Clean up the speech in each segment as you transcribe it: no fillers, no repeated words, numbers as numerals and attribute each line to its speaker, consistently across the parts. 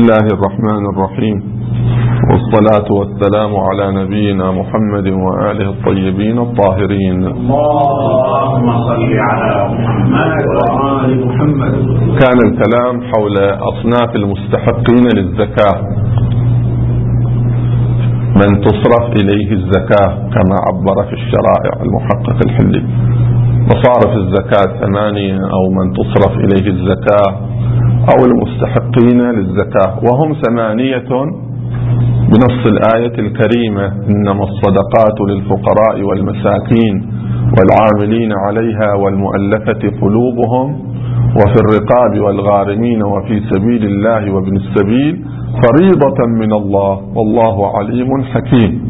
Speaker 1: الله الرحمن الرحيم، والصلاة والسلام على نبينا محمد وآله الطيبين الطاهرين.
Speaker 2: اللهم صل على محمد وآل محمد.
Speaker 1: كان الكلام حول أصناف المستحقين للزكاة، من تصرف إليه الزكاة كما عبر في الشرائع المحقق الحلي. مصارف الزكاة 8، أو من تصرف إليه الزكاة أو المستحقين للزكاة، وهم 8 بنص الآية الكريمة: إنما الصدقات للفقراء والمساكين والعاملين عليها والمؤلفة قلوبهم وفي الرقاب والغارمين وفي سبيل الله وابن السبيل فريضة من الله والله عليم حكيم.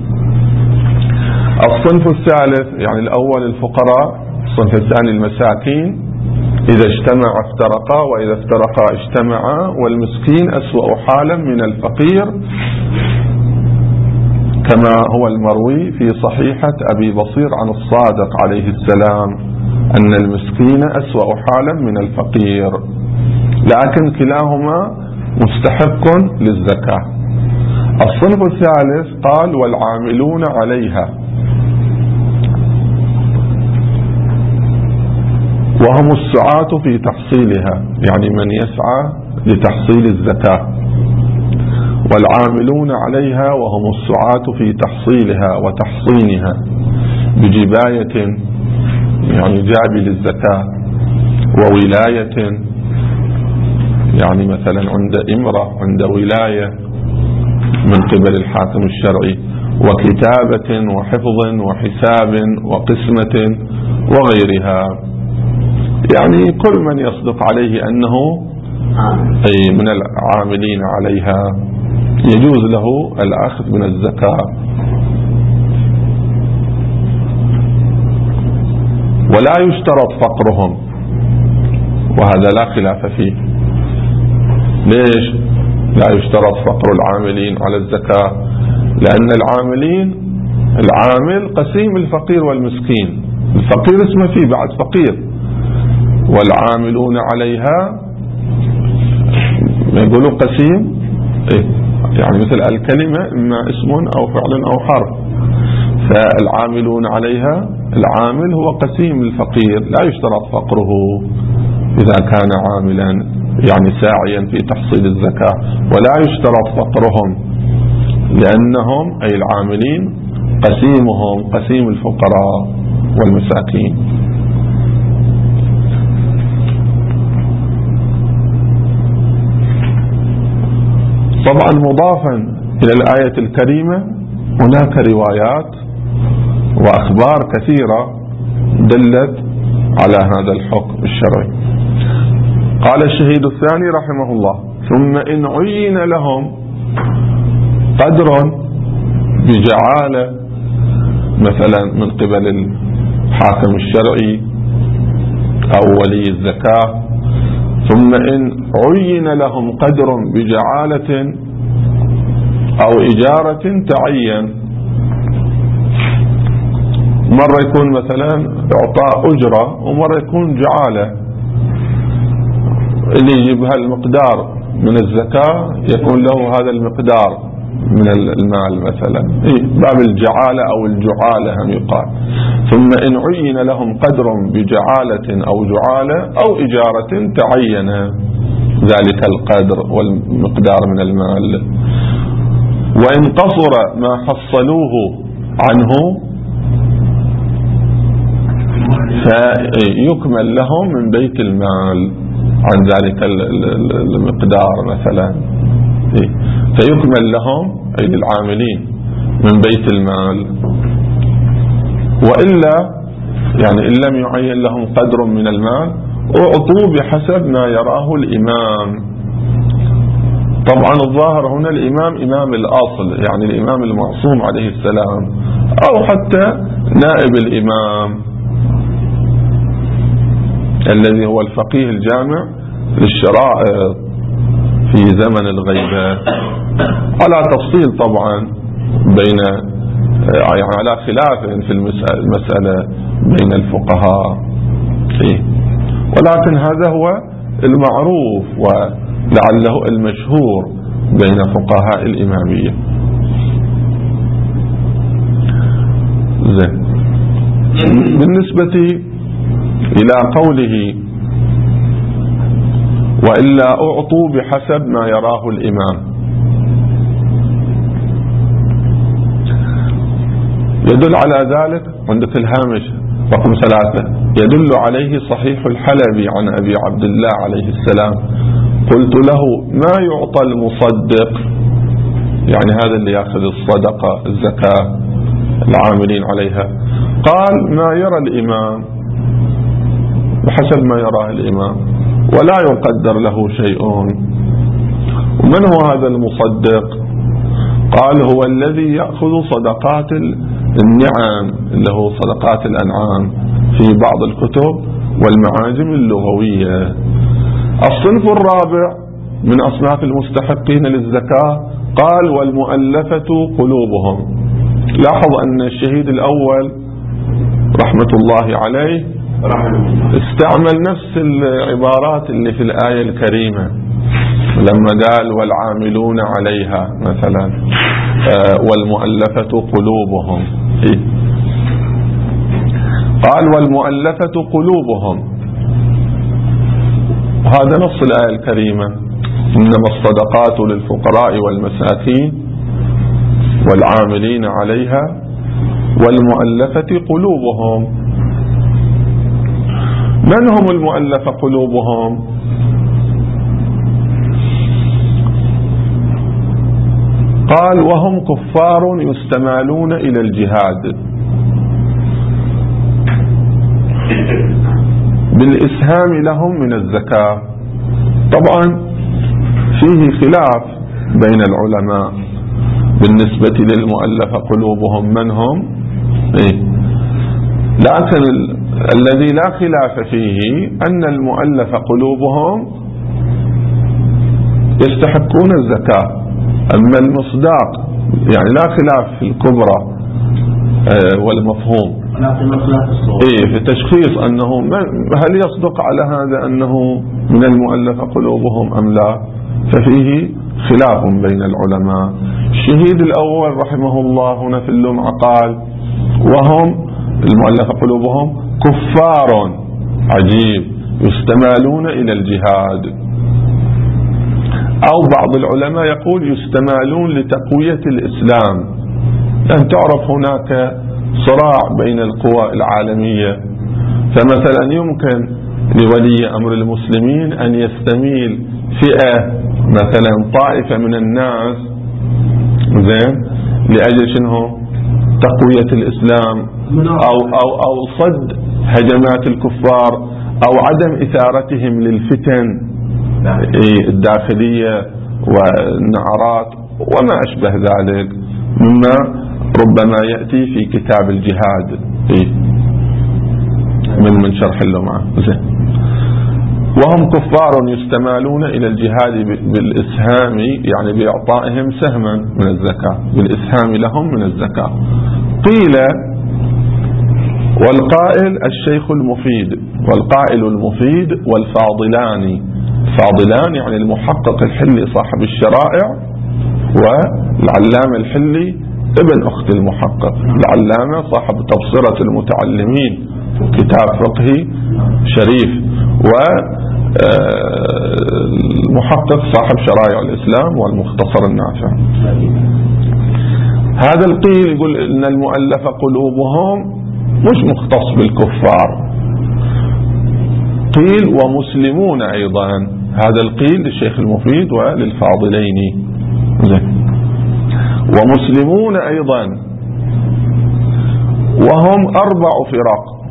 Speaker 1: الصنف الثالث يعني الأول الفقراء، الصنف الثاني المساكين، إذا اجتمع افترقا وإذا افترقا اجتمعا، والمسكين أسوأ حالا من الفقير، كما هو المروي في صحيحة أبي بصير عن الصادق عليه السلام أن المسكين أسوأ حالا من الفقير، لكن كلاهما مستحق للزكاة. الصنف الثالث قال: والعاملون عليها، وهم السعاة في تحصيلها، يعني من يسعى لتحصيل الزكاة. والعاملون عليها وهم السعاة في تحصيلها وتحصينها بجباية، يعني جاب للزكاة، وولاية، يعني مثلا عند إمرة، عند ولاية من قبل الحاكم الشرعي، وكتابة وحفظ وحساب وقسمة وغيرها، يعني كل من يصدق عليه أنه أي من العاملين عليها يجوز له الأخذ من الزكاة. ولا يشترط فقرهم، وهذا لا خلاف فيه. ليش لا يشترط فقر العاملين على الزكاة؟ لأن العامل قسيم الفقير والمسكين، الفقير اسمه فيه بعد فقير، والعاملون عليها يقولوا قسيم، يعني مثل الكلمة إما اسم أو فعل أو حرف، فالعاملون عليها العامل هو قسيم الفقير، لا يشترط فقره إذا كان عاملا، يعني ساعيا في تحصيل الزكاة. ولا يشترط فقرهم لأنهم أي العاملين قسيمهم قسيم الفقراء والمساكين. طبعا مضافا إلى الآية الكريمة هناك روايات وأخبار كثيرة دلت على هذا الحكم الشرعي. قال الشهيد الثاني رحمه الله: ثم إن عين لهم قدر بجعالة، مثلا من قبل الحاكم الشرعي أو ولي الزكاة، ثم إن عين لهم قدر بجعالة أو إجارة تعين، مرة يكون مثلا إعطاء أجرة، ومرة يكون جعالة، اللي يجيبها المقدار من الزكاة يكون له هذا المقدار من المال مثلا، باب الجعالة أو الجعالة هم يقال. ثم إن عين لهم قدر بجعالة أو جعالة أو إجارة تعين ذلك القدر والمقدار من المال، وإن قصر ما حصلوه عنه فيكمل لهم من بيت المال عن ذلك المقدار مثلا، فيكمل لهم أي للعاملين من بيت المال. وإلا يعني إن لم يعين لهم قدر من المال أعطوا بحسب ما يراه الإمام. طبعا الظاهر هنا الإمام إمام الأصل، يعني الإمام المعصوم عليه السلام، أو حتى نائب الإمام الذي هو الفقيه الجامع للشرائع في زمن الغيبة، على تفصيل طبعا بين، يعني على خلاف في المسألة بين الفقهاء، ولكن هذا هو المعروف ولعله المشهور بين فقهاء الإمامية. زين. بالنسبة إلى قوله وإلا أعطوا بحسب ما يراه الإمام، يدل على ذلك عندك الهامش رقم 3، يدل عليه صحيح الحلبي عن أبي عبد الله عليه السلام: قلت له ما يعطى المصدق، يعني هذا اللي يأخذ الصدقة الزكاة العاملين عليها، قال ما يرى الإمام، بحسب ما يراه الإمام، ولا يقدر له شيء. ومن هو هذا المصدق؟ قال هو الذي يأخذ صدقات النعم، اللي هو صدقات الأنعام في بعض الكتب والمعاجم اللغوية. الصنف الرابع من أصناف المستحقين للزكاة قال والمؤلفة قلوبهم. لاحظ أن الشهيد الأول رحمة الله عليه استعمل نفس العبارات اللي في الآية الكريمة لما قال والعاملون عليها مثلا، والمؤلفة قلوبهم، قال والمؤلفة قلوبهم، هذا نص الآية الكريمة: إنما الصدقات للفقراء والمساكين والعاملين عليها والمؤلفة قلوبهم. من هم المؤلفة قلوبهم؟ قال وهم كفار يستمالون إلى الجهاد بالإسهام لهم من الزكاة. طبعا فيه خلاف بين العلماء بالنسبة للمؤلفة قلوبهم من هم، لكن الذي لا خلاف فيه أن المؤلفة قلوبهم يستحقون الزكاة. أما المصداق يعني لا خلاف في الكبرى والمفهوم، في تشخيص أنه هل يصدق على هذا أنه من المؤلفة قلوبهم أم لا، ففيه خلاف بين العلماء. الشهيد الأول رحمه الله هنا في اللمعة قال وهم المؤلفة قلوبهم كفار، عجيب، يستمالون إلى الجهاد. أو بعض العلماء يقول يستمالون لتقوية الإسلام، لأن تعرف هناك صراع بين القوى العالمية، فمثلا يمكن لولي أمر المسلمين أن يستميل فئة مثلا طائفة من الناس زين لأجل شنو تقوية الإسلام أو صد هجمات الكفار أو عدم إثارتهم للفتن الداخلية والنعرات وما أشبه ذلك مما ربما يأتي في كتاب الجهاد من شرح اللمعة. وهم كفار يستمالون إلى الجهاد بالإسهام، يعني بإعطائهم سهما من الزكاة، بالإسهام لهم من الزكاة. قيل والقائل الشيخ المفيد، والقائل المفيد والفاضلان. فاضلان يعني المحقق الحلي صاحب الشرائع، والعلامة الحلي ابن أخت المحقق. العلامة صاحب تبصرة المتعلمين كتاب فقهي شريف، والمحقق صاحب شرائع الإسلام والمختصر النافع. هذا القيل يقول إن المؤلفة قلوبهم مش مختص بالكفار، قيل ومسلمون أيضا. هذا القيل للشيخ المفيد وللفاضلين. ومسلمون أيضا، وهم 4 فرق.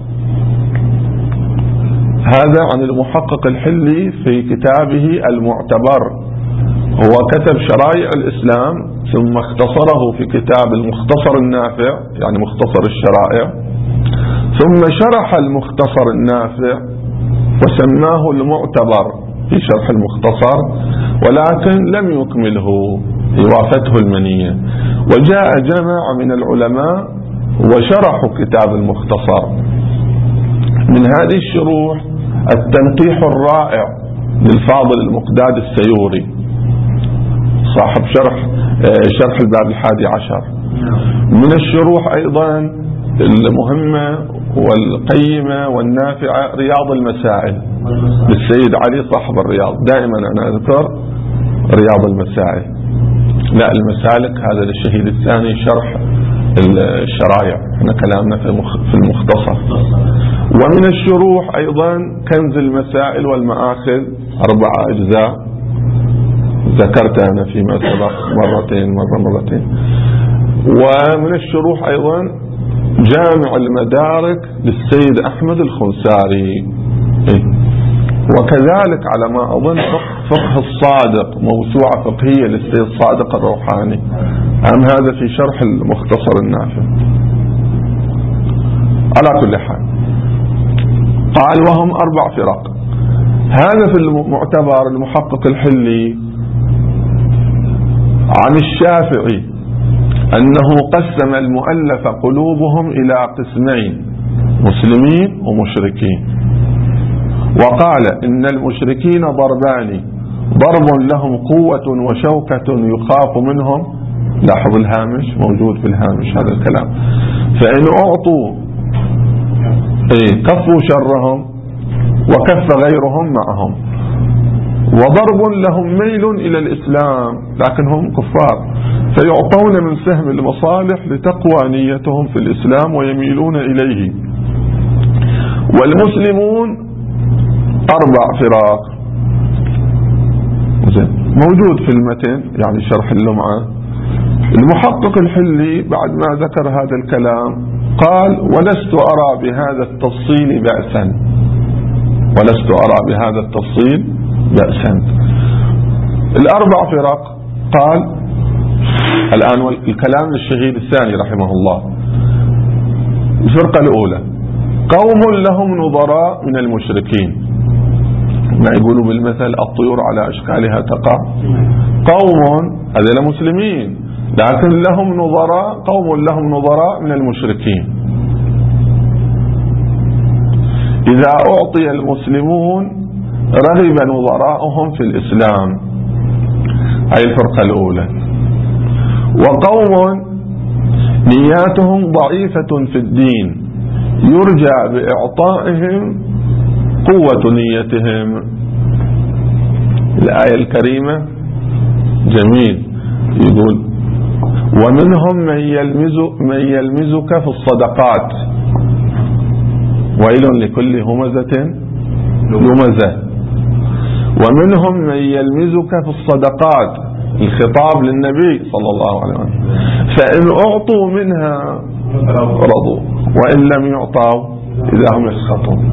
Speaker 1: هذا عن المحقق الحلي في كتابه المعتبر. هو كتب شرائع الإسلام ثم اختصره في كتاب المختصر النافع، يعني مختصر الشرائع، ثم شرح المختصر النافع وسماه المعتبر في شرح المختصر، ولكن لم يكمله، وافته المنية. وجاء جماعة من العلماء وشرحوا كتاب المختصر. من هذه الشروح التنقيح الرائع للفاضل المقداد السيوري صاحب شرح الباب 11. من الشروح أيضا المهمة والقيمة والنافعة رياض المسائل للسيد علي صاحب الرياض. دائما أنا أذكر رياض المسائل، لا المسالك هذا للشهيد الثاني شرح الشرائع، احنا كلامنا في المختصر. ومن الشروح أيضا كنز المسائل والمآخذ 4 أجزاء ذكرت أنا فيما سبق مرتين. ومن الشروح أيضا جامع المدارك للسيد أحمد الخنساري، وكذلك على ما أظن فقه الصادق، موسوعة فقهية للسيد صادق الروحاني، هذا في شرح المختصر النافع. على كل حال قال وهم 4 فرق. هذا في المعتبر المحقق الحلي عن الشافعي أنه قسم المؤلف قلوبهم إلى قسمين، مسلمين ومشركين، وقال إن المشركين ضربان، ضرب لهم قوة وشوكة يخاف منهم، لاحظ الهامش موجود في الهامش هذا الكلام، فإن أعطوا كفوا شرهم وكف غيرهم معهم، وضرب لهم ميل إلى الإسلام لكن هم كفار فيعطون من سهم المصالح لتقوى نيتهم في الإسلام ويميلون إليه. والمسلمون 4 فراق موجود في المتن، يعني شرح اللمعة. المحقق الحلي بعد ما ذكر هذا الكلام قال ولست أرى بهذا التفصيل بأسا، ولست أرى بهذا التفصيل بأسا. 4 فرق قال الآن الكلام للشهيد الثاني رحمه الله. الفرقة الأولى قوم لهم نظراء من المشركين، ما يقولوا بالمثل الطيور على أشكالها تقع. قوم هذول مسلمين لكن لهم نظراء، قوم لهم نظراء من المشركين، إذا أعطي المسلمون رغب نظراؤهم في الإسلام، هذه الفرقة الأولى. وقوم نياتهم ضعيفة في الدين يرجى بإعطائهم قوة نيتهم. الآية الكريمة جميل، يقول ومنهم من يلمزك في الصدقات ويل لكل همزة لمزة، ومنهم من يلمزك في الصدقات، الخطاب للنبي صلى الله عليه وسلم، فإن أعطوا منها رضوا وإن لم يعطوا إذا هم يسخطون.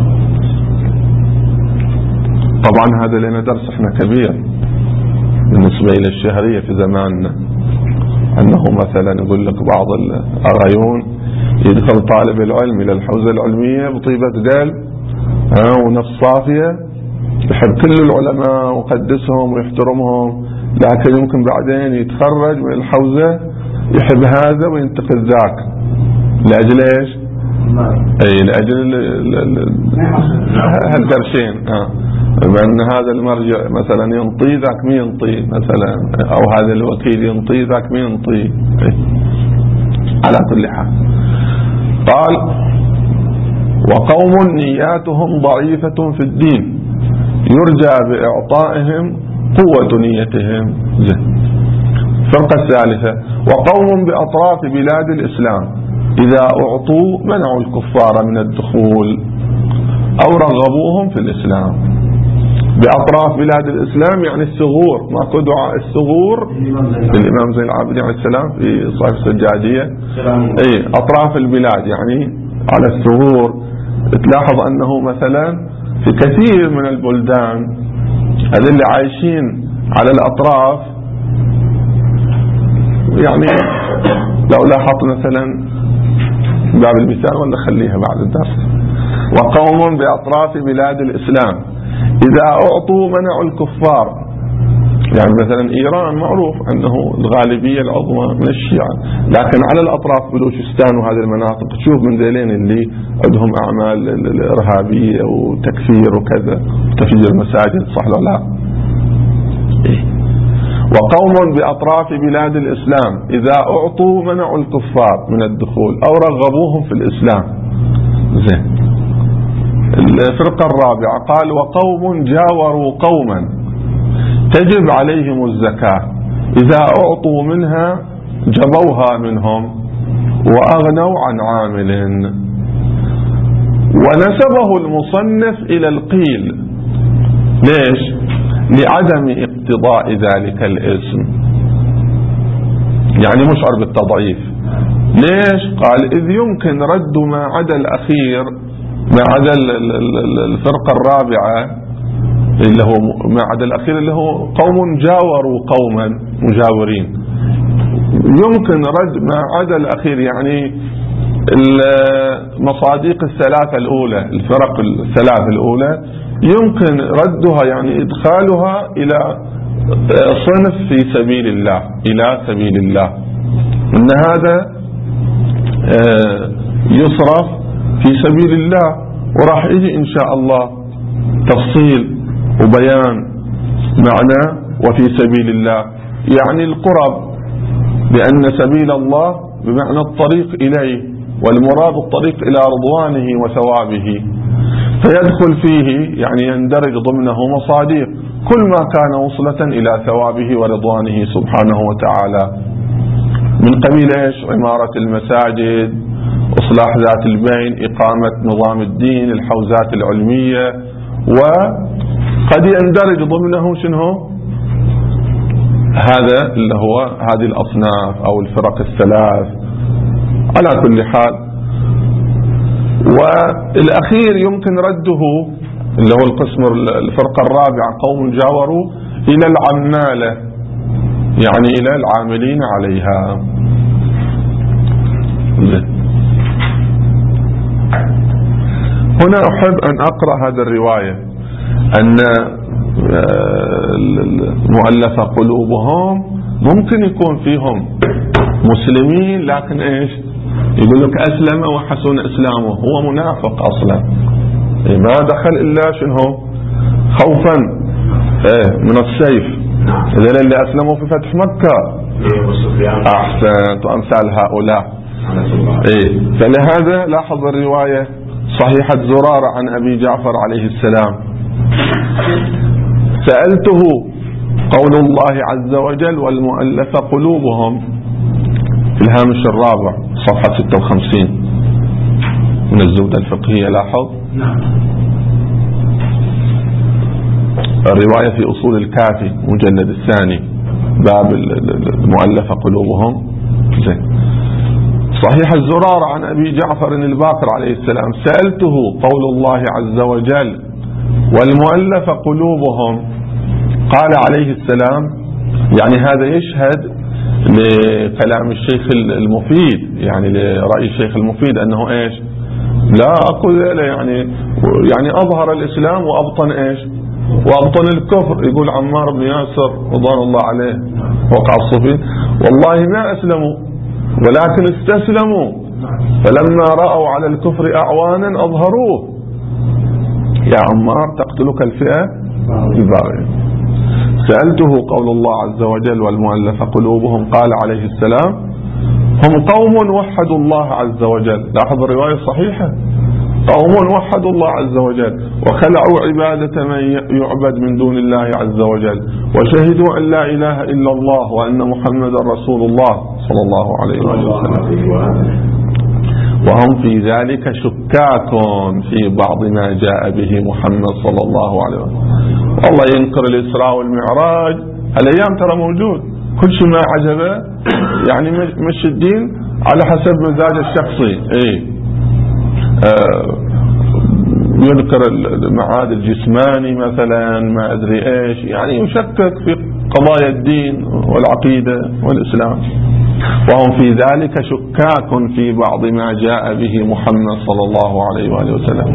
Speaker 1: طبعا هذا لنا درس احنا كبير بالنسبة إلى الشهرية في زماننا، أنه مثلا يقول لك بعض الأغيون يدخل طالب العلم إلى الحوزة العلمية بطيبة قلب ونفس صافية، يحب كل العلماء وقدسهم ويحترمهم، لكن يمكن بعدين يتخرج من الحوزة يحب هذا وينتقد ذاك. لأجل إيش؟ لأجل هالقرشين، بأن هذا المرجع مثلا ينطي ذاك مين ينطي مثلا، أو هذا الوكيل ينطي ذاك مين ينطي. على كل حال قال وقوم نياتهم ضعيفة في الدين يرجى بإعطائهم قوة نيتهم. الفرقة الثالثة وقوم بأطراف بلاد الإسلام إذا أعطوا منعوا الكفار من الدخول أو رغبوهم في الإسلام. بأطراف بلاد الإسلام يعني الثغور، ماكو دعاء الثغور الإمام زين العابدين عليه السلام في صحيفة السجادية، أطراف البلاد يعني على الثغور. تلاحظ أنه مثلا في كثير من البلدان هذول اللي عايشين على الأطراف، يعني لو لاحظت مثلا باب المثال ولا خليها بعد الدرس. وقوم بأطراف بلاد الإسلام إذا أعطوا منعوا الكفار، يعني مثلا إيران معروف أنه الغالبية العظمى من الشيعة، لكن على الأطراف بلوشستان وهذه المناطق تشوف من ذيلين اللي عندهم أعمال الإرهابية وتكفير وكذا، تفجير المساجد، صح ولا لا؟ وقوم بأطراف بلاد الإسلام إذا أعطوا منعوا الكفار من الدخول أو رغبوهم في الإسلام. زين. الفرقة الرابعة قال وقوم جاوروا قوما تجب عليهم الزكاة إذا أعطوا منها جبوها منهم وأغنوا عن عامل. ونسبه المصنف إلى القيل. ليش؟ لعدم اقتضاء ذلك الاسم، يعني مشعر بالتضعيف. ليش؟ قال إذ يمكن رد ما عدا الأخير، ما عدا الفرقة الرابعة اللي هو ما عدا الأخير اللي هو قوم جاوروا قوما مجاورين، يمكن رد ما عدا الأخير يعني المصادق الثلاثة الأولى، الفرق الثلاثة الأولى يمكن ردها يعني إدخالها إلى صنف في سبيل الله، إلى سبيل الله، إن هذا يصرف في سبيل الله. وراح يجي إن شاء الله تفصيل وبيان معنى وفي سبيل الله، يعني القرب، لأن سبيل الله بمعنى الطريق إليه، والمراد الطريق إلى رضوانه وثوابه، فيدخل فيه يعني يندرج ضمنه مصادق كل ما كان وصلة إلى ثوابه ورضوانه سبحانه وتعالى، من قبيل إيش؟ عمارة المساجد، إصلاح ذات البين، إقامة نظام الدين، الحوزات العلمية، وقد يندرج ضمنه شنو؟ هذا اللي هو هذه الأصناف أو الفرق الثلاث على كل حال. والأخير يمكن رده اللي هو القسم الفرقة الرابعة قوم جاوروا إلى العمالة، يعني إلى العاملين عليها. هنا أحب أن أقرأ هذه الرواية، أن المؤلفة قلوبهم ممكن يكون فيهم مسلمين، لكن إيش؟ يقول لك أسلم وحسن إسلامه، هو منافق أصلا، ما دخل إلا شنو؟ خوفا من السيف. إذا اللي أسلموا في فتح مكة أحسنت وأمثال هؤلاء. فلهذا لاحظ الرواية صحيحة زرارة عن أبي جعفر عليه السلام: سألته قول الله عز وجل والمؤلف قلوبهم، في الهامش الرابع صفحة 56 من الزبدة الفقهية. لاحظ الرواية في أصول الكافي مجلد الثاني باب المؤلف قلوبهم. صحيح الزرار عن أبي جعفر الباقر عليه السلام: سألته قول الله عز وجل والمؤلف قلوبهم، قال عليه السلام، يعني هذا يشهد لكلام الشيخ المفيد، يعني لرأي الشيخ المفيد أنه إيش؟ لا أقول يعني أظهر الإسلام وأبطن إيش؟ وأبطن الكفر. يقول عمار بن ياسر رضوان الله عليه وقع الصفين: والله ما أسلموا ولكن استسلموا، فلما رأوا على الكفر أعوانا أظهروه. يا عمار تقتلك الفئة الباغية. سألته قول الله عز وجل والمؤلف قلوبهم، قال عليه السلام: هم قوم وحدوا الله عز وجل. لاحظ الرواية صحيحة: قوم وحدوا الله عز وجل وخلعوا عبادة من يعبد من دون الله عز وجل، وشهدوا أن لا إله إلا الله وأن محمدا رسول الله صلى الله عليه وسلم، وهم في ذلك شكاك في بعض ما جاء به محمد صلى الله عليه وسلم. والله ينكر الإسراء والمعراج، الأيام ترى موجود، كل شيء ما عجبه يعني مش الدين على حسب مزاج الشخصي. يذكر المعاد الجسماني مثلا، ما أدري إيش، يعني يشكك في قضايا الدين والعقيدة والإسلام، وهم في ذلك شكاك في بعض ما جاء به محمد صلى الله عليه وآله وسلم.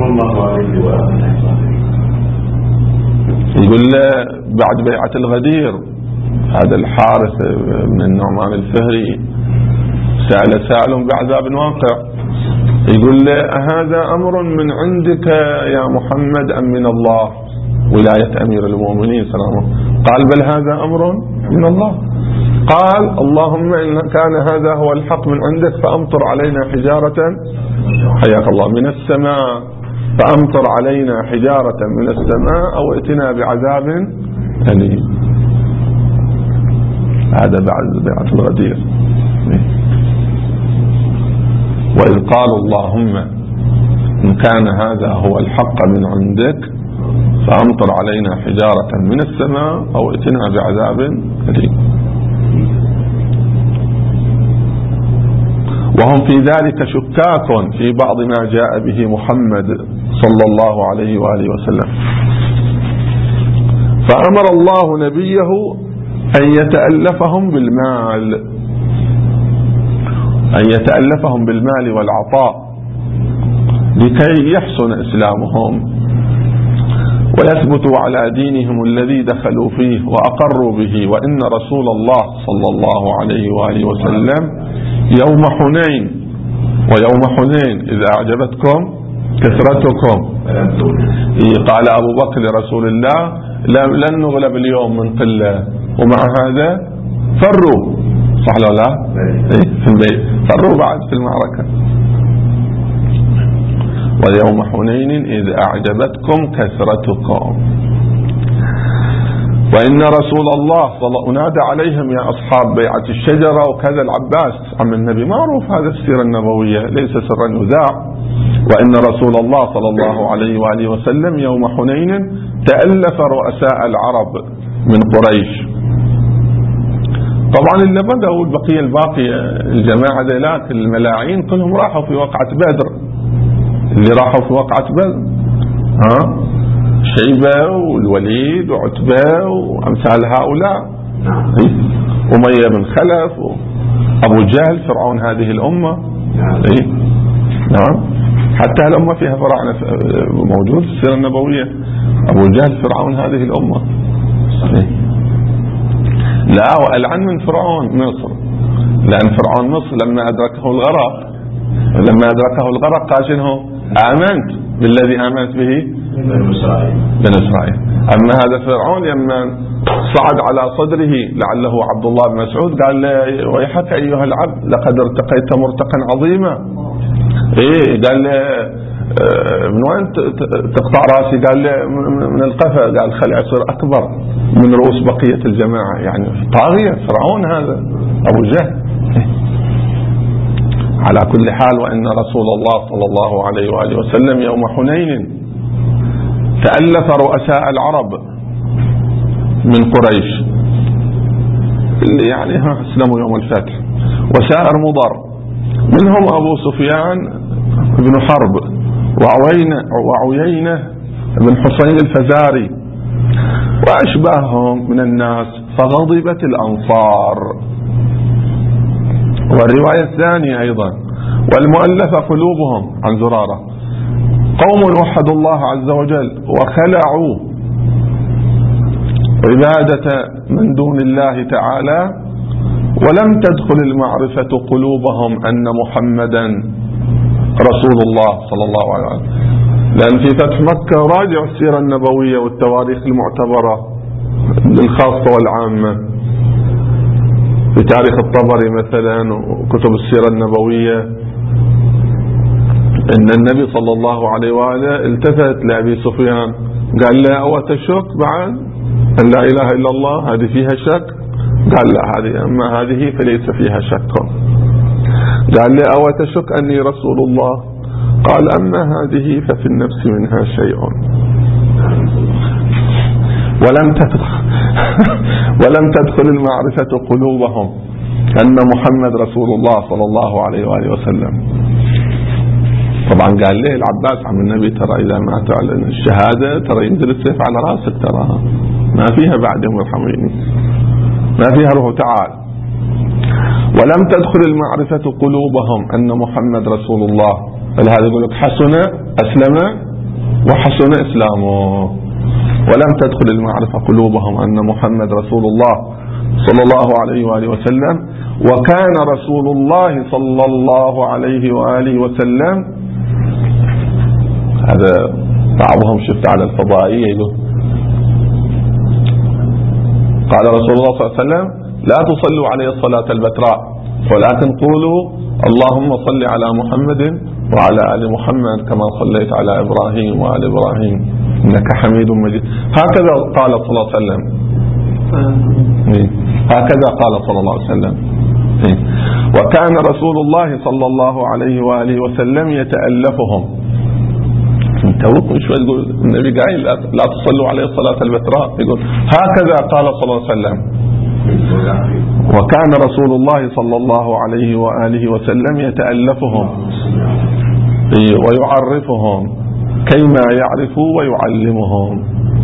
Speaker 1: يقول له بعد بيعة الغدير، هذا الحارث من النعمان الفهري سأل سائل بعذاب واقع، يقول له: هذا أمر من عندك يا محمد أم من الله؟ ولاية أمير المؤمنين سلامه. قال: بل هذا أمر من الله. قال اللهم إن كان هذا هو الحق من عندك فأمطر علينا حجارة، حياك الله، من السماء، فأمطر علينا حجارة من السماء أو ائتنا بعذاب أليم. هذا بعد بيعة الغدير. وإذ قالوا اللهم إن كان هذا هو الحق من عندك فأمطر علينا حجارة من السماء أو ائتنا بعذاب أليم. وهم في ذلك شكاك في بعض ما جاء به محمد صلى الله عليه وآله وسلم. فأمر الله نبيه أن يتألفهم بالمال والعطاء لكي يحسن إسلامهم ويثبتوا على دينهم الذي دخلوا فيه وأقروا به. وإن رسول الله صلى الله عليه وآله وسلم يوم حنين، ويوم حنين إذا أعجبتكم كثرتكم، قال أبو بكر لرسول الله لن نغلب اليوم من قلة، ومع هذا فروا، صح ولا لا؟ في البيت فروا بعد في المعركة. ويوم حنين إذ أعجبتكم كثرتكم. وإن رسول الله نادى عليهم يا أصحاب بيعة الشجرة وكذا. العباس عم النبي معروف هذا السيرة النبوية ليس سرا يذاع. وإن رسول الله صلى الله عليه وآله وسلم يوم حنين تألف رؤساء العرب من قريش. طبعا اللي بدأوا البقية الباقية الجماعة ذيلاك الملاعين كلهم راحوا في وقعة بدر. اللي راحوا في وقعة بدر شيبة والوليد وعتبة وأمثال هؤلاء، أمية بن خلف وأبو جهل فرعون هذه الأمة. نعم، حتى الأمة فيها فراعنة موجود في السيرة النبوية. أبو جهل فرعون هذه الأمة. لا، وألعن من فرعون مصر، لأن فرعون مصر لما أدركه الغرق قال شنو؟ آمنت بالذي آمنت به بن إسرائيل. أما هذا فرعون لما صعد على صدره لعله عبد الله بن مسعود قال له ويحك أيها العبد لقد ارتقيت مرتقا عظيما. قال له من وين تقطع راسي؟ قال له من القفا. قال خلي أصير أكبر من رؤوس بقية الجماعة. يعني طاغية فرعون هذا أبو جهل. على كل حال، وإن رسول الله صلى الله عليه وآله وسلم يوم حنين تألف رؤساء العرب من قريش اللي يعني أسلموا يوم الفتح، وسائر مضر منهم أبو سفيان بن حرب وعيينة بن حسين الفزاري وأشباههم من الناس. فغضبت الأنصار. والرواية الثانية أيضا والمؤلفة قلوبهم عن زرارة قوم وحدوا الله عز وجل وخلعوا عبادة من دون الله تعالى ولم تدخل المعرفة قلوبهم أن محمدا رسول الله صلى الله عليه وسلم. لأن في فتح مكة راجع السيرة النبوية والتواريخ المعتبرة الخاصة والعامة في تاريخ الطبري مثلا وكتب السيرة النبوية، إن النبي صلى الله عليه وآله التفت لأبي سفيان قال له أو تشك بعد أن لا إله إلا الله هذه فيها شك؟ قال لا، هذه أما هذه فليس فيها شك. قال له أو تشك أني رسول الله؟ قال أما هذه ففي النفس منها شيء. ولم تدخل المعرفة قلوبهم أن محمد رسول الله صلى الله عليه وآله وسلم. طبعا قال له العباس عم النبي ترى إذا ما تعلن الشهادة ترى ينزل السيف على راسك، تراها ما فيها بعد يوم الحميني، ما فيها روح تعال. ولم تدخل المعرفة قلوبهم أن محمد رسول الله. فلهذا يقول لك حسن أسلم وحسن إسلامه. ولم تدخل المعرفة قلوبهم أن محمد رسول الله صلى الله عليه وآله وسلم. وكان رسول الله صلى الله عليه وآله وسلم، هذا بعضهم شفت على الفضائية يقول قال رسول الله صلى الله عليه وسلم: لا تصلوا علي الصلاة البتراء، ولكن قولوا اللهم صل على محمد وعلى آل محمد كما صليت على إبراهيم وآل إبراهيم إنك حميد مجيد. هكذا قال صلى الله عليه وسلم. هكذا قال صلى الله عليه وسلم. وكان رسول الله صلى الله عليه وآله وسلم يتألفهم. توكم شوي تقول النبي قايل لا تصلوا عليه الصلاة البتراء، يقول هكذا قال صلى الله عليه وسلم. وكان رسول الله صلى الله عليه وآله وسلم يتألفهم ويعرفهم كيما يعرفوا ويعلمهم.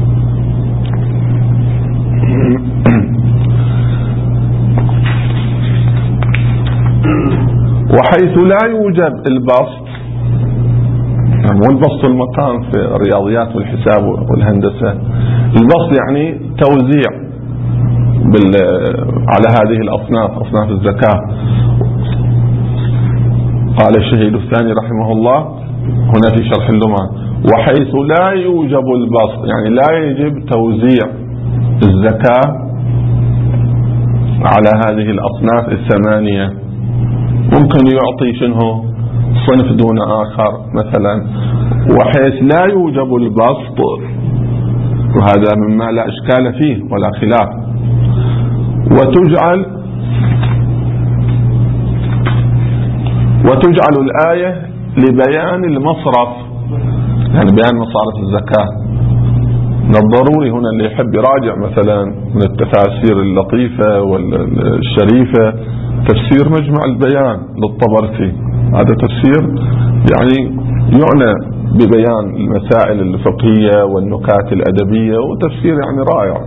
Speaker 1: وحيث لا يوجد البسط، مو البسط المكان في الرياضيات والحساب والهندسة، البسط يعني توزيع على هذه الأصناف، أصناف الزكاة. قال الشهيد الثاني رحمه الله هنا في شرح اللمعة: وحيث لا يوجب البسط، يعني لا يجب توزيع الزكاة على هذه الأصناف الثمانية، ممكن يعطي شنه صنف دون آخر مثلا. وحيث لا يوجب البسط، وهذا مما لا إشكال فيه ولا خلاف. وتجعل الآية لبيان المصرف، يعني بيان مصارف الزكاة. من الضروري هنا اللي يحب يراجع مثلا من التفاسير اللطيفة والشريفة تفسير مجمع البيان للطبرسي. هذا تفسير يعني يعنى ببيان المسائل الفقهية والنكات الأدبية، وتفسير يعني رائع.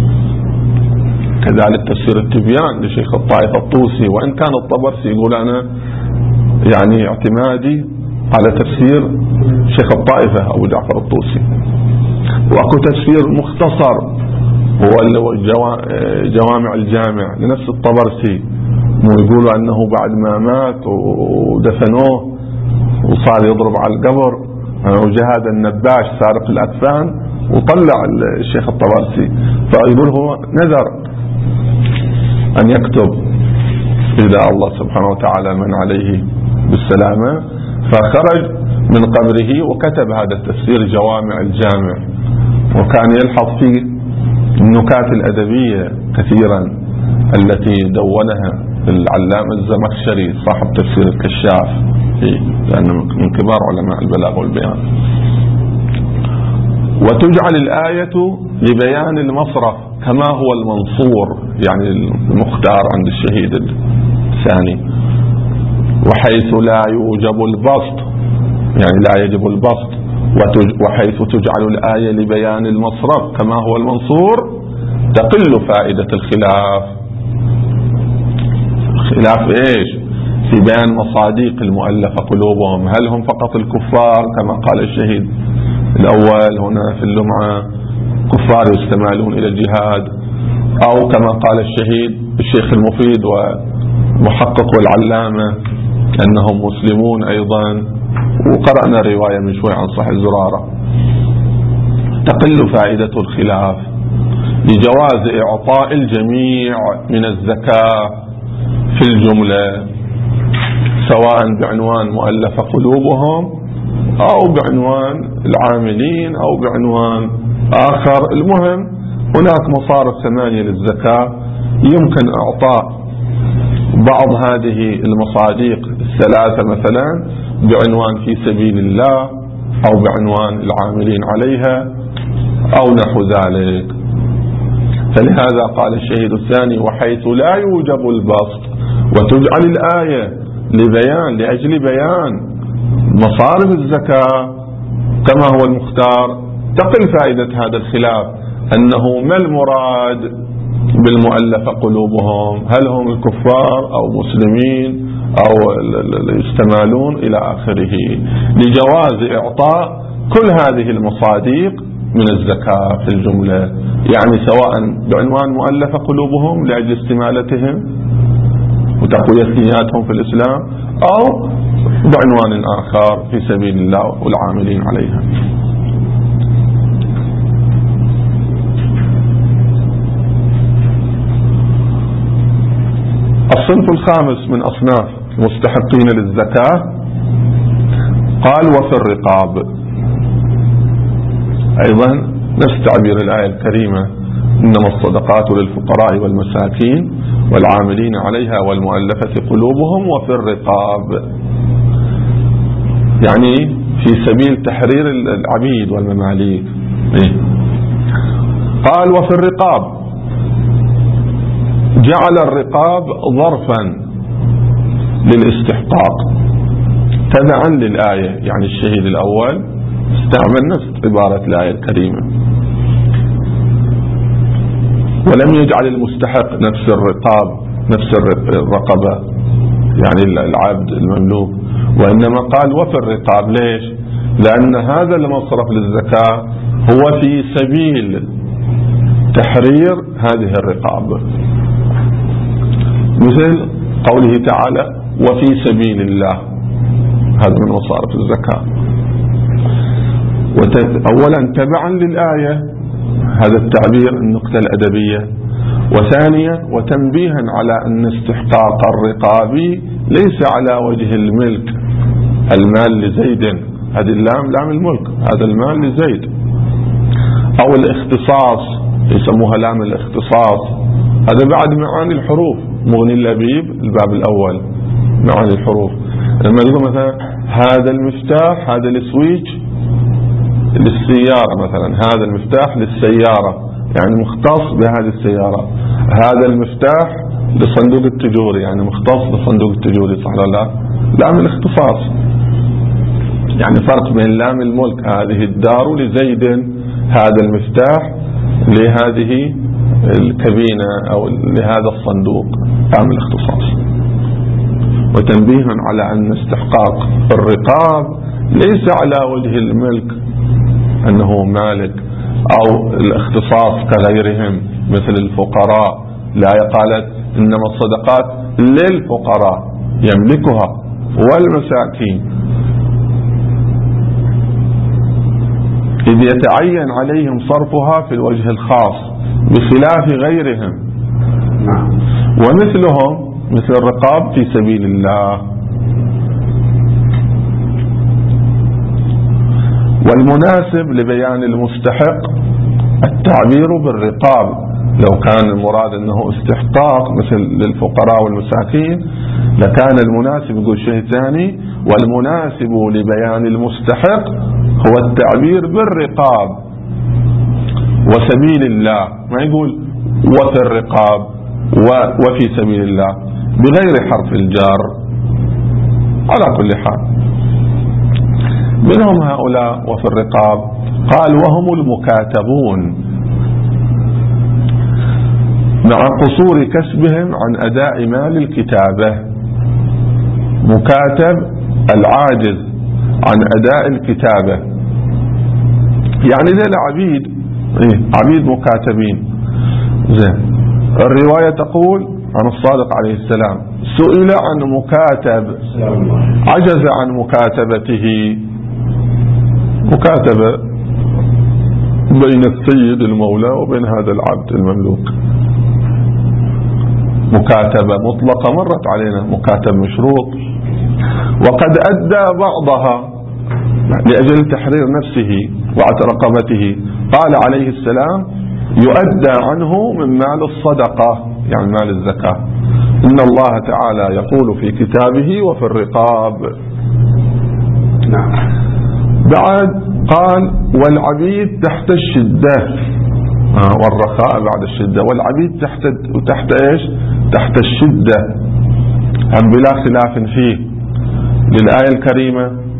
Speaker 1: كذلك تفسير التبيان لشيخ الطائفة الطوسي، وإن كان الطبرسي يقول أنا يعني اعتمادي على تفسير شيخ الطائفة أبو جعفر الطوسي. وأكو تفسير مختصر هو جوامع الجامع لنفس الطبرسي، ويقولوا أنه بعد ما مات ودفنوه وصار يضرب على القبر وجاء هذا النباش سارق الأكفان وطلع الشيخ الطبرسي، فيقول هو نذر أن يكتب إذا الله سبحانه وتعالى من عليه بالسلامة، فخرج من قبره وكتب هذا التفسير جوامع الجامع. وكان يلحظ فيه النكات الأدبية كثيرا التي دونها العلامة الزمخشري صاحب تفسير الكشاف، لأنه من كبار علماء البلاغ والبيان. وتجعل الآية لبيان المصرف كما هو المنصور، يعني المختار عند الشهيد الثاني. وحيث لا يوجب البسط، يعني لا يجب البسط. وحيث تجعل الآية لبيان المصرف كما هو المنصور تقل فائدة الخلاف. خلاف إيش؟ في بيان مصاديق المؤلفة قلوبهم، هل هم فقط الكفار كما قال الشهيد الأول هنا في اللمعة كفار يستمالون إلى الجهاد، أو كما قال الشهيد الشيخ المفيد ومحقق والعلامة أنهم مسلمون أيضا. وقرأنا رواية من شوي عن صاحب الزرارة. تقل فائدة الخلاف لجواز إعطاء الجميع من الزكاة في الجملة، سواء بعنوان مؤلف قلوبهم أو بعنوان العاملين أو بعنوان آخر. المهم هناك مصارف 8 للزكاة، يمكن إعطاء بعض هذه المصاديق 3 مثلا بعنوان في سبيل الله أو بعنوان العاملين عليها أو نحو ذلك. فلهذا قال الشهيد الثاني: وحيث لا يوجب البسط وتجعل الآية لأجل بيان مصارف الزكاة كما هو المختار تقل فائدة هذا الخلاف، أنه ما المراد بالمؤلفة قلوبهم؟ هل هم الكفار أو مسلمين أو يستمالون إلى آخره، لجواز إعطاء كل هذه المصاديق من الزكاة في الجملة، يعني سواء بعنوان مؤلفة قلوبهم لأجل استمالتهم وتقوية نياتهم في الإسلام، أو بعنوان آخر في سبيل الله والعاملين عليها. الصنف الخامس من أصناف المستحقين للزكاة قال وفي الرقاب، أيضا نفس تعبير الآية الكريمة إنما الصدقات للفقراء والمساكين والعاملين عليها والمؤلفة قلوبهم وفي الرقاب، يعني في سبيل تحرير العبيد والمماليك. قال وفي الرقاب، جعل الرقاب ظرفا للاستحقاق تبعا للآية، يعني الشهيد الأول استعمل نفس عبارة الآية الكريمة، ولم يجعل المستحق نفس الرقاب نفس الرقبة يعني العبد المملوك، وإنما قال وفي الرقاب. ليش؟ لأن هذا المصرف للزكاة هو في سبيل تحرير هذه الرقاب، مثل قوله تعالى وفي سبيل الله، هذا من مصارف الزكاة. أولا تبعا للآية هذا التعبير النقطة الأدبية، وثانيا وتنبيها على أن استحقاق الرقاب ليس على وجه الملك، المال لزيد، هذه اللام لام الملك، هذا المال لزيد، أو الاختصاص يسموها لام الاختصاص، هذا بعد معاني الحروف، مغني اللبيب الباب الأول معاني الحروف، لما يقول مثلا هذا المفتاح، هذا السويتش للسيارة مثلا، هذا المفتاح للسيارة يعني مختص بهذه السيارة، هذا المفتاح لصندوق التجوري يعني مختص بصندوق التجوري، صح ولا لا؟ لام الاختصاص، يعني فرق بين لام الملك هذه الدار لزيد، هذا المفتاح لهذه الكابينة أو لهذا الصندوق، لام الاختصاص. وتنبيها على أن استحقاق الرقاب ليس على وجه الملك أنه مالك أو الاختصاص كغيرهم مثل الفقراء، لا قالت إنما الصدقات للفقراء يملكها والمساكين، إذ يتعين عليهم صرفها في الوجه الخاص بخلاف غيرهم، ومثلهم مثل الرقاب في سبيل الله. والمناسب لبيان المستحق التعبير بالرقاب، لو كان المراد أنه استحقاق مثل للفقراء والمساكين لكان المناسب يقول شيء ثاني، والمناسب لبيان المستحق هو التعبير بالرقاب وسبيل الله، ما يقول وفي الرقاب وفي سبيل الله بغير حرف الجار. على كل حال منهم هؤلاء وفي الرقاب قال وهم المكاتبون مع قصور كسبهم عن أداء مال الكتابة، مكاتب العاجز عن أداء الكتابة، يعني ذي العبيد عبيد مكاتبين. زين، الرواية تقول عن الصادق عليه السلام سئل عن مكاتب عجز عن مكاتبته، مكاتبة بين السيد المولى وبين هذا العبد المملوك، مكاتبة مطلقة مرت علينا، مكاتب مشروط، وقد أدى بعضها لأجل تحرير نفسه وعتق رقبته، قال عليه السلام يؤدى عنه من مال الصدقة يعني مال الزكاة، إن الله تعالى يقول في كتابه وفي الرقاب. بعد قال والعبيد تحت الشدة والرخاء بعد الشدة، والعبيد تحت ايش؟ تحت الشدة، هم بلا خلاف فيه للآية الكريمة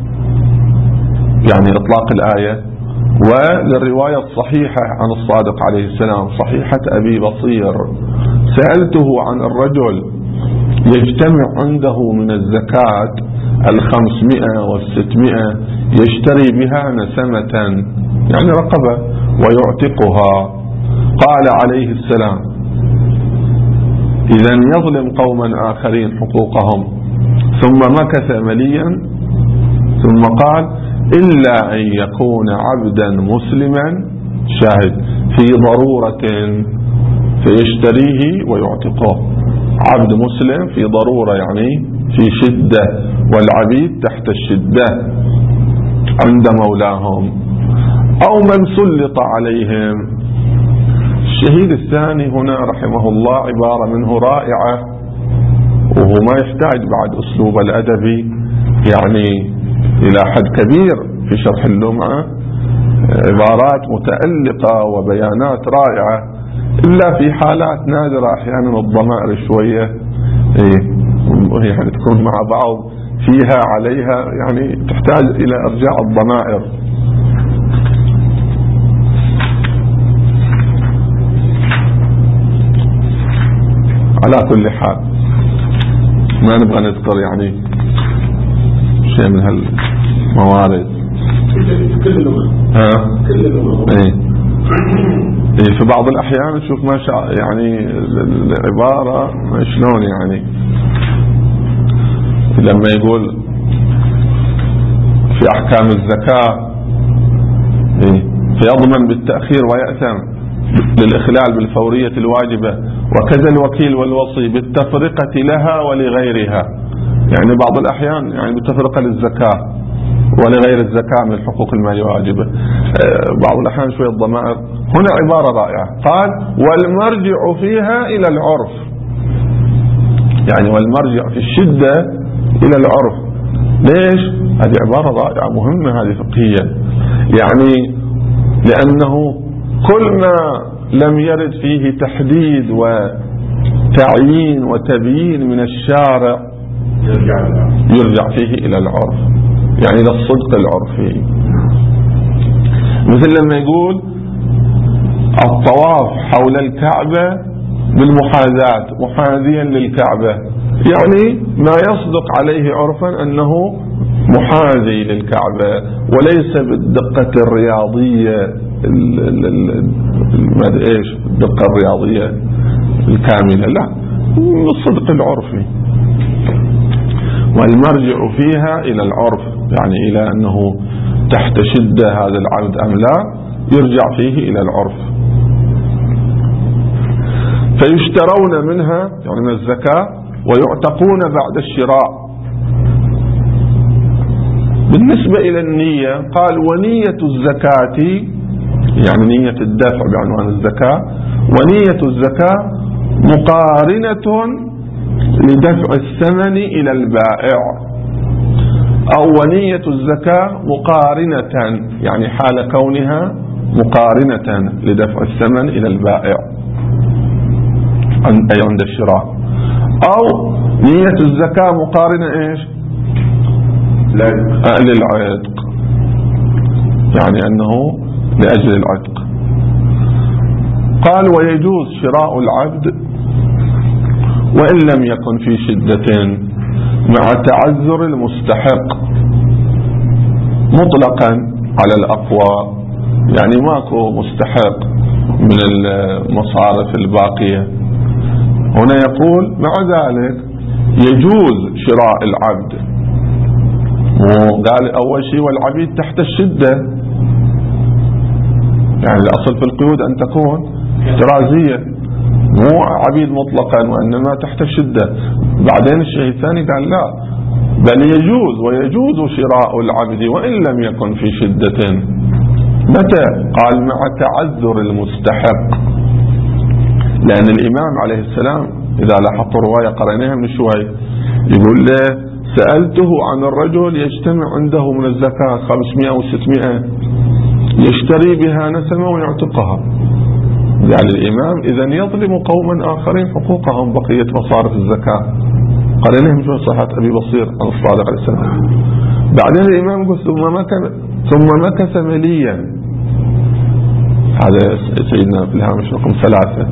Speaker 1: يعني إطلاق الآية، وللرواية الصحيحة عن الصادق عليه السلام صحيحة أبي بصير سألته عن الرجل يجتمع عنده من الزكاة 500 و600 يشتري بها نسمة يعني رقبة ويعتقها، قال عليه السلام إذن يظلم قوما آخرين حقوقهم، ثم مكث مليا ثم قال إلا أن يكون عبدا مسلما شاهد فيشتريه ويعتقه. عبد مسلم في ضرورة يعني في شدة، والعبيد تحت الشدة عند مولاهم، أو من سلط عليهم. الشهيد الثاني هنا رحمه الله عبارة منه رائعة، وهو ما يحتاج بعد أسلوب الأدبي يعني إلى حد كبير في شرح اللمعة، عبارات متألقة وبيانات رائعة، إلا في حالات نادرة أحيانا الضمائر شوية يعني تكون مع بعض فيها عليها، يعني تحتاج إلى إرجاع الضمائر. على كل حال ما نبغى نذكر يعني شيء من هالموارد.
Speaker 2: كل اللغة
Speaker 1: في بعض الأحيان نشوف ما يعني العبارة شلون يعني لما يقول في أحكام الزكاة فيضمن بالتأخير ويأثم للإخلال بالفورية الواجبة، وكذا الوكيل والوصي بالتفرقة لها ولغيرها. يعني بعض الأحيان يعني بالتفرقة للزكاة ولغير الزكاة من الحقوق المالية الواجبة. بعض الأحيان شوية الضمائر. هنا عبارة رائعة، قال والمرجع فيها إلى العرف، يعني والمرجع في الشدة إلى العرف. ليش؟ هذه عبارة رائعة مهمة، هذه فقهية، يعني لأنه كل ما لم يرد فيه تحديد وتعيين وتبيين من الشارع يرجع فيه إلى العرف، يعني إلى الصدق العرفي. مثل لما يقول الطواف حول الكعبة بالمحاذاة، محاذيا للكعبة، يعني ما يصدق عليه عرفا أنه محاذي للكعبة، وليس بالدقة الرياضية الدقة الرياضية الكاملة، لا، الصدق العرفي. والمرجع فيها إلى العرف، يعني إلى أنه تحت شدة هذا العبد أم لا، يرجع فيه إلى العرف. فيشترون منها يعني من الزكاة ويعتقون بعد الشراء. بالنسبة إلى النية قال ونية الزكاة، يعني نية الدفع بعنوان الزكاة، ونية الزكاة مقارنة لدفع الثمن إلى البائع، أو ونية الزكاة مقارنة يعني حال كونها مقارنة لدفع الثمن إلى البائع أي عند الشراء، أو نية الزكاة مقارنة إيش للعتق، يعني أنه لأجل العتق. قال ويجوز شراء العبد وإن لم يكن في شدة مع تعذر المستحق مطلقا على الأقوى، يعني ماكو مستحق من المصارف الباقية. هنا يقول مع ذلك يجوز شراء العبد، وقال أول شيء والعبيد تحت الشدة، يعني الأصل في القيود أن تكون احترازية، مو عبيد مطلقا وإنما تحت الشدة. بعدين الشيء الثاني قال لا، بل يجوز ويجوز شراء العبد وإن لم يكن في شدة. متى؟ قال مع تعذر المستحق، لأن الإمام عليه السلام إذا لاحظت رواية قرأناها من شوي يقول له سألته عن الرجل يجتمع عنده من الزكاة 500 أو 600 يشتري بها نسمة ويعتقها. يعني الإمام إذن يظلم قوما آخرين حقوقهم بقية مصارف الزكاة. قرأناها من صحة أبي بصير عن الصادق عليه السلام. بعدين الإمام قال ثم مكث مليا، هذا سيدنا في الهامش رقم 3،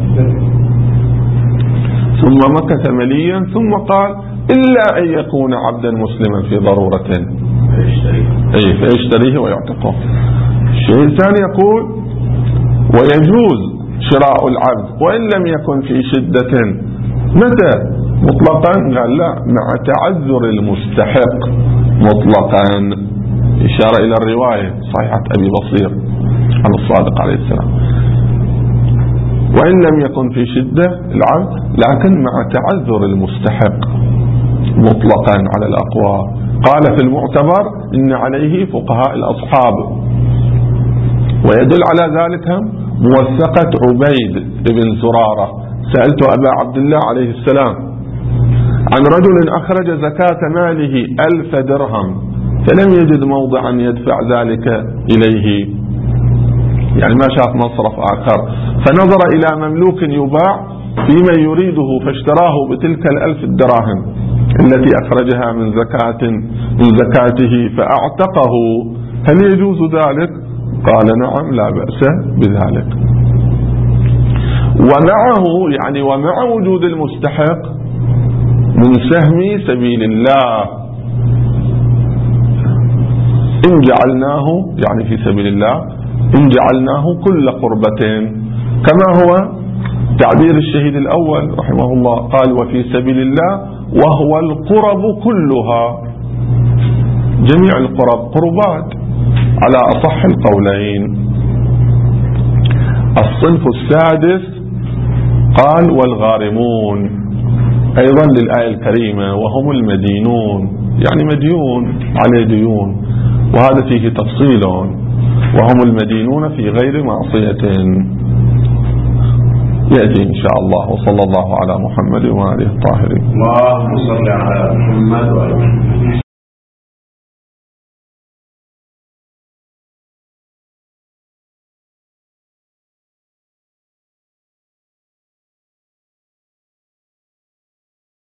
Speaker 1: ثم مكث مليا ثم قال إلا أن يكون عبدا مسلما في ضرورة فيشتريه ويعتقه. الشيء الثاني يقول ويجوز شراء العبد وإن لم يكن في شدة. متى؟ مطلقا؟ قال لا، مع تعذر المستحق مطلقا، إشارة إلى الرواية صحيحة أبي بصير عن الصادق عليه السلام. وإن لم يكن في شدة العبد، لكن مع تعذر المستحق مطلقا على الأقوى. قال في المعتبر إن عليه فقهاء الأصحاب، ويدل على ذلك موثقة عبيد بن زرارة: سألت أبا عبد الله عليه السلام عن رجل أخرج زكاة ماله 1000 درهم فلم يجد موضعا يدفع ذلك إليه، يعني ما شاف مصرف آخر، فنظر إلى مملوك يباع فيمن يريده فاشتراه بتلك 1000 الدراهم التي أخرجها من زكاته فأعتقه، هل يجوز ذلك؟ قال نعم لا بأس بذلك. ومع وجود المستحق من سهم سبيل الله إن جعلناه، يعني في سبيل الله إن جعلناه كل قربة، كما هو تعبير الشهيد الأول رحمه الله، قال وفي سبيل الله وهو القرب كلها، جميع القرب قربات على أصح القولين. الصنف السادس قال والغارمون أيضا للآية الكريمة، وهم المدينون، يعني مديون عليه ديون، وهذا فيه تفصيل، وهم المدينون في غير معصية، يأتي إن شاء الله. وصلى الله على محمد وآله الطاهرين.
Speaker 2: اللهم صل على محمد وآله